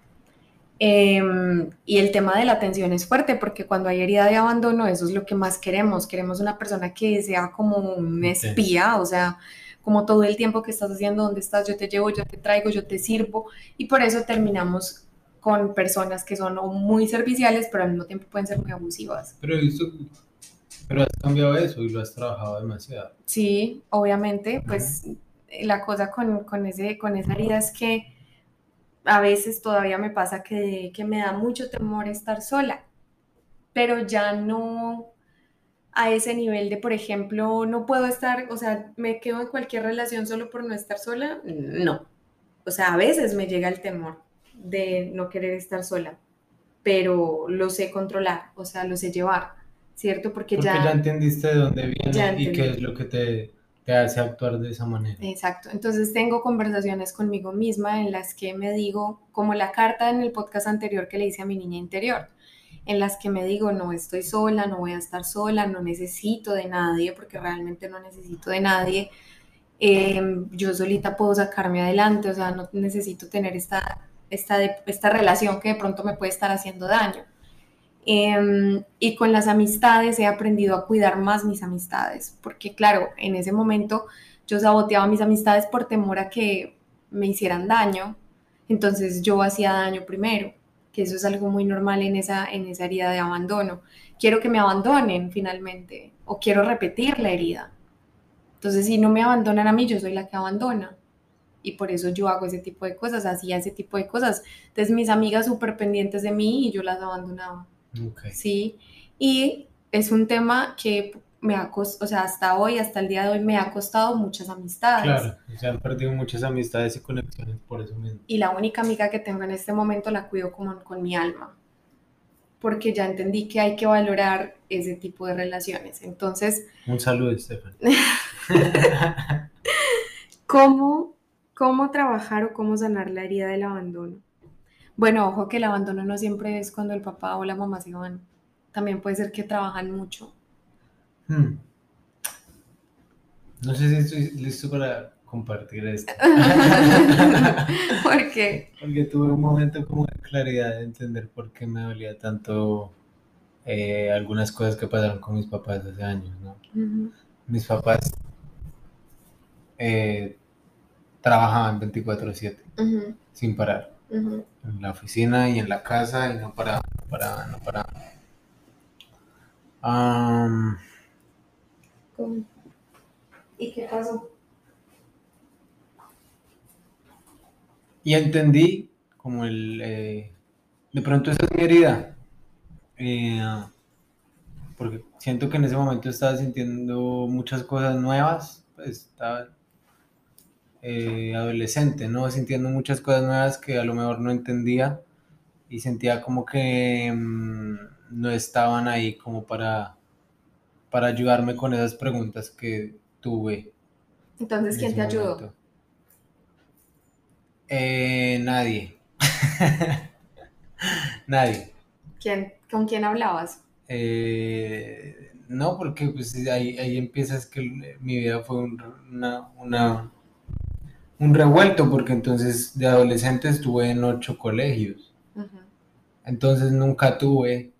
Y el tema de la atención es fuerte porque cuando hay herida de abandono, eso es lo que más queremos. Queremos una persona que sea como un espía, o sea, como todo el tiempo que estás haciendo, dónde estás, yo te llevo, yo te traigo, yo te sirvo. Y por eso terminamos con personas que son muy serviciales, pero al mismo tiempo pueden ser muy abusivas. Pero has cambiado eso y lo has trabajado demasiado. Sí, obviamente, pues la cosa con esa herida es que a veces todavía me pasa que me da mucho temor estar sola, pero ya no a ese nivel de, por ejemplo, no puedo estar, o sea, me quedo en cualquier relación solo por no estar sola, no. O sea, a veces me llega el temor de no querer estar sola, pero lo sé controlar, o sea, lo sé llevar, ¿cierto? Porque Porque ya ya, entendiste de dónde ya viene y qué entendí. es lo que te hace actuar de esa manera. Exacto. Entonces tengo conversaciones conmigo misma en las que me digo, como la carta en el podcast anterior que le hice a mi niña interior, en las que me digo, no estoy sola, no voy a estar sola, no necesito de nadie, porque realmente no necesito de nadie. Yo solita puedo sacarme adelante, o sea, no necesito tener esta relación que de pronto me puede estar haciendo daño. Y con las amistades he aprendido a cuidar más mis amistades, porque claro, en ese momento yo saboteaba mis amistades por temor a que me hicieran daño, entonces yo hacía daño primero. que eso es algo muy normal en esa herida de abandono. Quiero que me abandonen finalmente, o quiero repetir la herida. Entonces, si no me abandonan a mí, yo soy la que abandona. Y por eso yo hago ese tipo de cosas, hacía ese tipo de cosas. Entonces, mis amigas súper pendientes de mí y yo las abandonaba. Okay. Sí, y es un tema que me ha costado, o sea, hasta hoy, hasta el día de hoy, me ha costado muchas amistades. Claro, se han perdido muchas amistades y conexiones por eso mismo. Y la única amiga que tengo en este momento la cuido como con mi alma, porque ya entendí que hay que valorar ese tipo de relaciones. Entonces, un saludo, Estefan. ¿Cómo trabajar o cómo sanar la herida del abandono? Bueno, ojo que el abandono no siempre es cuando el papá o la mamá se van. También puede ser que trabajan mucho. No sé si estoy listo para compartir esto. ¿Por qué? Porque tuve un momento como de claridad de entender por qué me dolía tanto algunas cosas que pasaron con mis papás hace años, ¿no? Mis papás trabajaban 24/7, sin parar, en la oficina y en la casa, y no paraban, no paraban, no paraban. ¿Y qué pasó? Y entendí como de pronto esa es mi herida, porque siento que en ese momento estaba sintiendo muchas cosas nuevas, pues estaba adolescente, ¿no? Sintiendo muchas cosas nuevas que a lo mejor no entendía, y sentía como que no estaban ahí como para ayudarme con esas preguntas que tuve. Entonces, ¿quién te ayudó? Nadie. Nadie. ¿Con quién hablabas? No, porque pues ahí empieza, es que mi vida fue un revuelto, porque entonces de adolescente estuve en 8 colegios. Entonces nunca tuve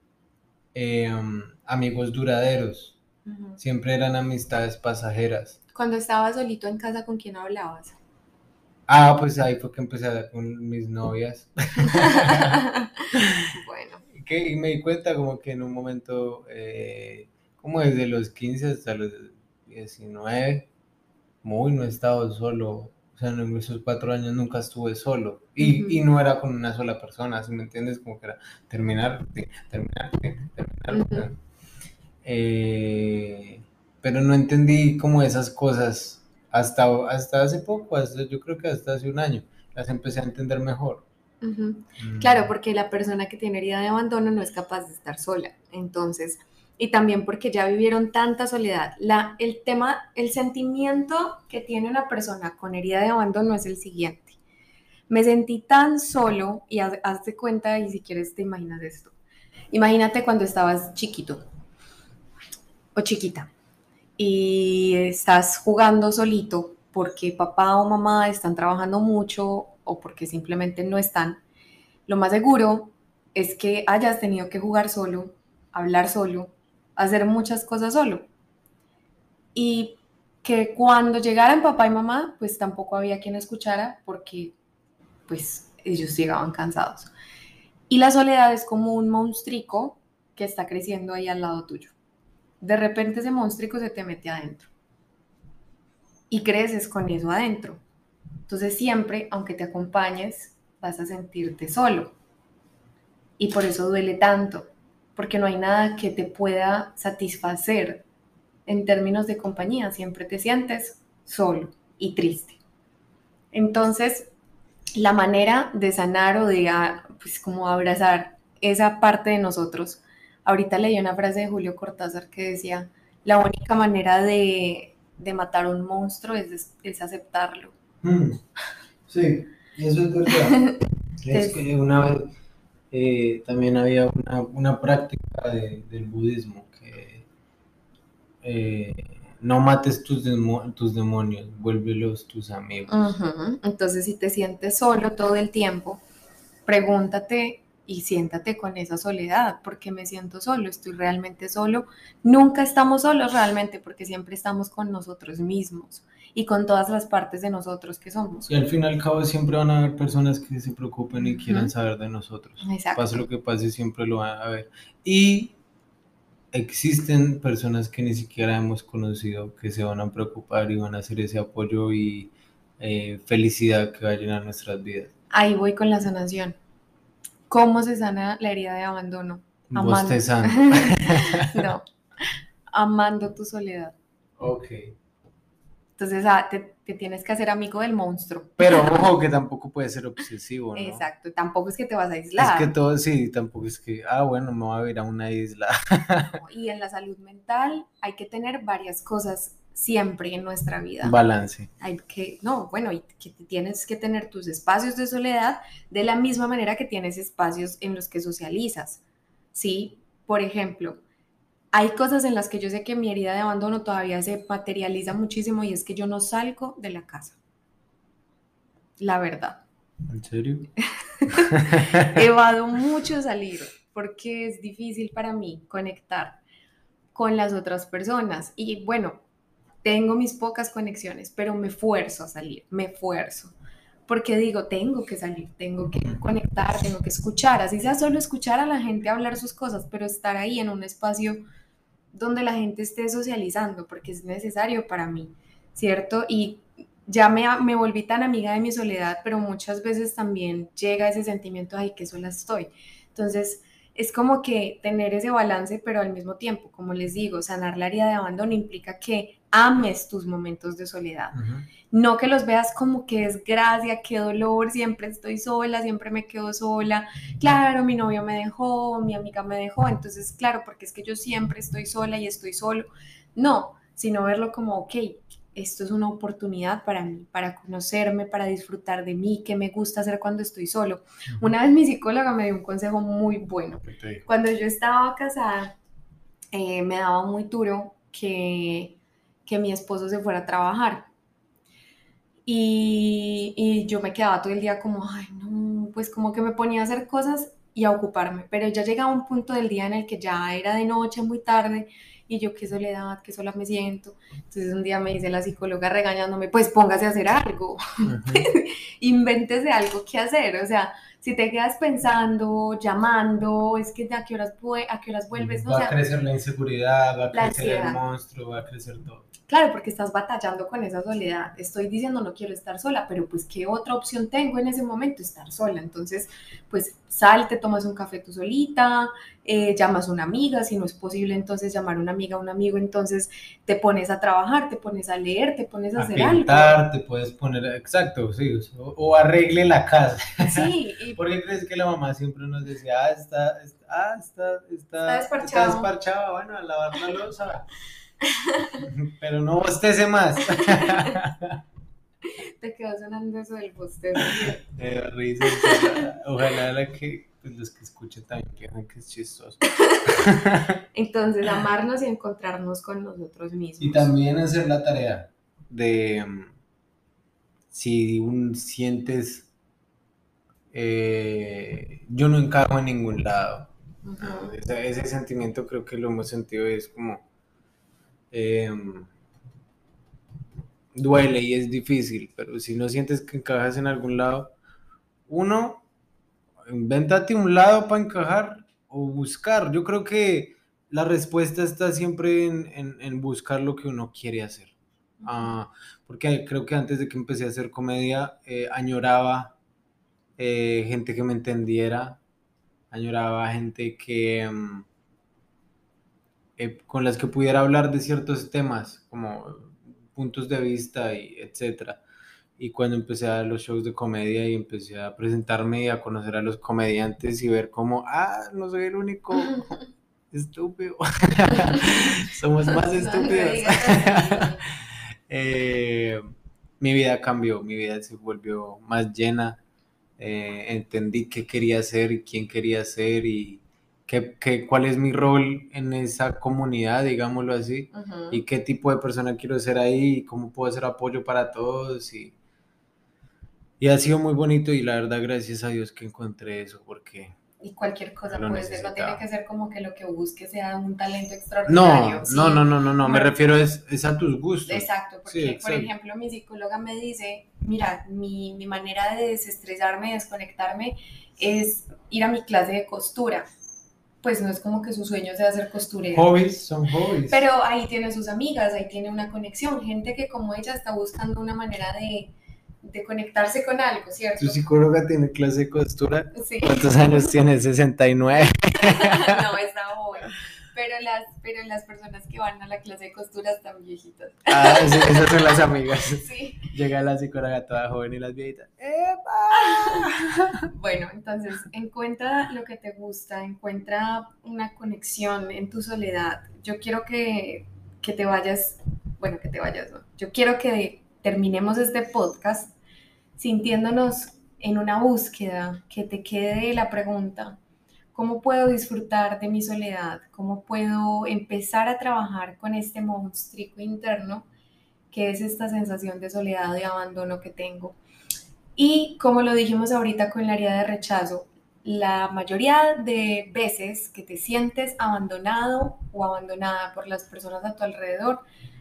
amigos duraderos. Siempre eran amistades pasajeras. Cuando estabas solito en casa, ¿con quién hablabas? Pues ahí fue que empecé a hablar con mis novias. Bueno. Y me di cuenta como que en un momento, como desde los 15 hasta los 19, no he estado solo. O sea, en esos 4 años nunca estuve solo. Y no era con una sola persona, ¿sí me entiendes? Como que era terminar. Pero no entendí como esas cosas hasta hace poco, yo creo que hasta hace un año, las empecé a entender mejor. Claro, porque la persona que tiene herida de abandono no es capaz de estar sola. Entonces, y también porque ya vivieron tanta soledad. El sentimiento que tiene una persona con herida de abandono es el siguiente. Me sentí tan solo, y hazte cuenta, y si quieres te imaginas esto. Imagínate cuando estabas chiquito o chiquita y estás jugando solito porque papá o mamá están trabajando mucho o porque simplemente no están. Lo más seguro es que hayas tenido que jugar solo, hablar solo, hacer muchas cosas solo. Y que cuando llegaran papá y mamá, pues tampoco había quien escuchara porque pues ellos llegaban cansados. Y la soledad es como un monstruico que está creciendo ahí al lado tuyo. De repente ese monstruico se te mete adentro y creces con eso adentro. Entonces siempre, aunque te acompañes, vas a sentirte solo. Y por eso duele tanto, porque no hay nada que te pueda satisfacer en términos de compañía. Siempre te sientes solo y triste. Entonces, la manera de sanar o de pues como abrazar esa parte de nosotros. Ahorita leí una frase de Julio Cortázar que decía, la única manera de matar un monstruo es aceptarlo. Sí, eso es verdad. Es que una vez también había una práctica del budismo que no mates tus demonios, vuélvelos tus amigos. Entonces, si te sientes solo todo el tiempo, pregúntate y siéntate con esa soledad, porque me siento solo, estoy realmente solo. Nunca estamos solos realmente, porque siempre estamos con nosotros mismos y con todas las partes de nosotros que somos. Y al fin y al cabo siempre van a haber personas que se preocupen y quieran Ujú. saber de nosotros. Pase Exacto. lo que pase, siempre lo van a ver. Y existen personas que ni siquiera hemos conocido que se van a preocupar y van a hacer ese apoyo y felicidad que va a llenar nuestras vidas. Ahí voy con la sanación. ¿Cómo se sana la herida de abandono? Amando. Bostezando. No, amando tu soledad. Ok. Entonces, te tienes que hacer amigo del monstruo. Pero ojo que tampoco puede ser obsesivo, ¿no? Exacto, tampoco es que te vas a Es que aislar. todo, sí, tampoco es que, bueno, me voy a ir a una isla. No, y en la salud mental hay que tener varias cosas siempre en nuestra vida. Balance. Hay que, no, bueno, y que tienes que tener tus espacios de soledad de la misma manera que tienes espacios en los que socializas. ¿Sí? Por ejemplo, hay cosas en las que yo sé que mi herida de abandono todavía se materializa muchísimo y es que yo no salgo de la casa. La verdad. ¿En serio? Evado mucho salir porque es difícil para mí conectar con las otras personas. Y bueno, tengo mis pocas conexiones, pero me esfuerzo a salir, me esfuerzo. Porque digo, tengo que salir, tengo que conectar, tengo que escuchar, así sea solo escuchar a la gente hablar sus cosas, pero estar ahí en un espacio donde la gente esté socializando, porque es necesario para mí, ¿cierto? Y ya me volví tan amiga de mi soledad, pero muchas veces también llega ese sentimiento, ay, que sola estoy. Entonces, es como que tener ese balance, pero al mismo tiempo, como les digo, sanar la herida de abandono implica que ames tus momentos de soledad. Ujú. No que los veas como que desgracia, qué dolor, siempre estoy sola, siempre me quedo sola. Claro, mi novio me dejó, mi amiga me dejó, entonces claro, porque es que yo siempre estoy sola y estoy solo. No, sino verlo como, ok, esto es una oportunidad para mí, para conocerme, para disfrutar de mí, qué me gusta hacer cuando estoy solo. Una vez mi psicóloga me dio un consejo muy bueno. ¿Qué te digo? Cuando yo estaba casada, me daba muy duro que mi esposo se fuera a trabajar. Y yo me quedaba todo el día como, ay, no, pues como que me ponía a hacer cosas y a ocuparme, pero ya llegaba un punto del día en el que ya era de noche, muy tarde, y yo qué soledad, qué sola me siento. Entonces un día me dice la psicóloga regañándome, pues póngase a hacer algo, Ujú. invéntese algo que hacer, o sea, si te quedas pensando, llamando, es que a qué horas vuelves, no, o Va a sea, crecer la inseguridad, va a la crecer el ansiedad. monstruo, va a crecer todo. Claro, porque estás batallando con esa soledad. Estoy diciendo no quiero estar sola, pero pues ¿qué otra opción tengo en ese momento? Estar sola. Entonces, pues sal, te tomas un café tú solita, llamas a una amiga, si no es posible, entonces llamar a una amiga, a un amigo, entonces te pones a trabajar, te pones a leer, te pones a A hacer algo. pintar, te puedes poner, exacto, sí, o arregle la casa. Sí, y ¿Por qué crees que la mamá siempre nos decía, está está desparchado. desparchada, bueno, a lavar la loza, pero no bostece más? Te quedó sonando eso del bostezo, ¿cierto? Risa, en serio. Ojalá pues, los que escuchen también piensen que es chistoso. Entonces, amarnos y encontrarnos con nosotros Y mismos. también hacer la tarea de si sientes yo no encajo en ningún lado. Ujú. Ese sentimiento creo que lo hemos sentido es como eh, duele y es difícil, pero si no sientes que encajas en algún lado, uno, invéntate un lado para encajar o buscar. Yo creo que la respuesta está siempre en buscar lo que uno quiere hacer. Porque creo que antes de que empecé a hacer comedia, añoraba gente que me entendiera, añoraba gente que con las que pudiera hablar de ciertos temas, como puntos de vista y etcétera. Y cuando empecé a dar los shows de comedia y empecé a presentarme y a conocer a los comediantes y ver cómo, no soy el único estúpido, somos más No, no estúpidos. digas así. Eh, Mi vida cambió, mi vida se volvió más llena, entendí qué quería hacer y quién quería ser y cuál es mi rol en esa comunidad, digámoslo así, y Ujú. qué tipo de persona quiero ser ahí y cómo puedo ser apoyo para todos. Y ha sido muy bonito y la verdad gracias a Dios que encontré eso porque y cualquier cosa Lo puede ser, no tiene necesitaba. que ser como que lo que busque sea un talento extraordinario. No, Sí, me refiero es a tus gustos. exacto, porque Sí, por exacto. ejemplo mi psicóloga me dice, mira, mi manera de desestresarme, desconectarme es ir a mi clase de costura. Pues no es como que su sueño sea ser costurera. Hobbies son hobbies. Pero ahí tiene sus amigas, ahí tiene una conexión, gente que como ella está buscando una manera de conectarse con algo, ¿cierto? ¿Tu psicóloga tiene clase de costura? Sí. ¿Cuántos años tiene? 69. No, está joven. Pero las personas que van a la clase de costura están viejitas. Ah, sí, esas son las amigas. Sí. Llega la psicóloga toda joven y las viejitas. ¡Epa! Bueno, entonces encuentra lo que te gusta, encuentra una conexión en tu soledad. Yo quiero que te vayas, bueno, que te vayas, ¿no? Yo quiero que terminemos este podcast sintiéndonos en una búsqueda, que te quede la pregunta, ¿cómo puedo disfrutar de mi soledad? ¿Cómo puedo empezar a trabajar con este monstruo interno que es esta sensación de soledad, de abandono que tengo? Y como lo dijimos ahorita con la área de rechazo, la mayoría de veces que te sientes abandonado o abandonada por las personas a tu alrededor,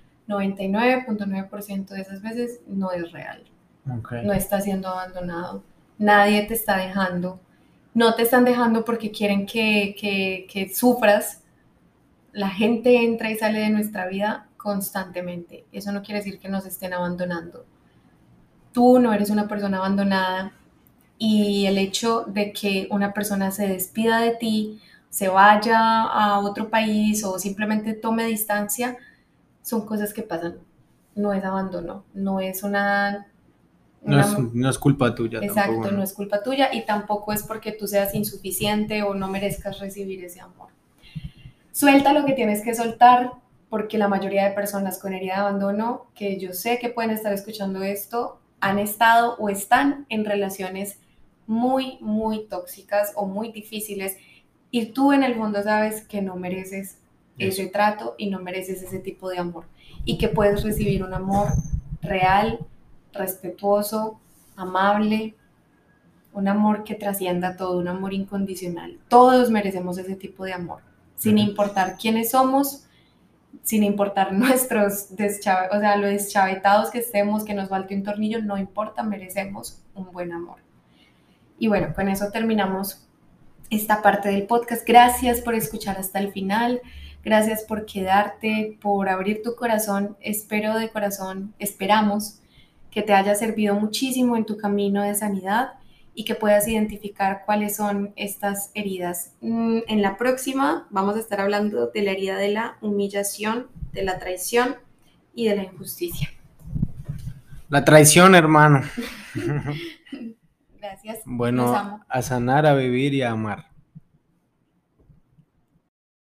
99.9% de esas veces no es real. Okay. No estás siendo abandonado. Nadie te está dejando. No te están dejando porque quieren que sufras. La gente entra y sale de nuestra vida constantemente. Eso no quiere decir que nos estén abandonando. Tú no eres una persona abandonada y el hecho de que una persona se despida de ti, se vaya a otro país o simplemente tome distancia, son cosas que pasan. No es abandono, no es una... No es culpa tuya. Exacto, tampoco, no es culpa tuya y tampoco es porque tú seas insuficiente o no merezcas recibir ese amor. Suelta lo que tienes que soltar, porque la mayoría de personas con herida de abandono, que yo sé que pueden estar escuchando esto, han estado o están en relaciones muy, muy tóxicas o muy difíciles y tú en el fondo sabes que no mereces ese trato y no mereces ese tipo de amor y que puedes recibir un amor real, respetuoso, amable, un amor que trascienda todo, un amor incondicional. Todos merecemos ese tipo de amor, sin importar quiénes somos, sin importar nuestros o sea, lo deschavetados que estemos, que nos falte un tornillo, no importa, merecemos un buen amor. Y bueno, con eso terminamos esta parte del podcast. Gracias por escuchar hasta el final. Gracias por quedarte, por abrir tu corazón. Espero de corazón, esperamos que te haya servido muchísimo en tu camino de sanidad y que puedas identificar cuáles son estas heridas. En la próxima vamos a estar hablando de la herida de la humillación, de la traición y de la injusticia. La traición, hermano. Gracias. Bueno, a sanar, a vivir y a amar.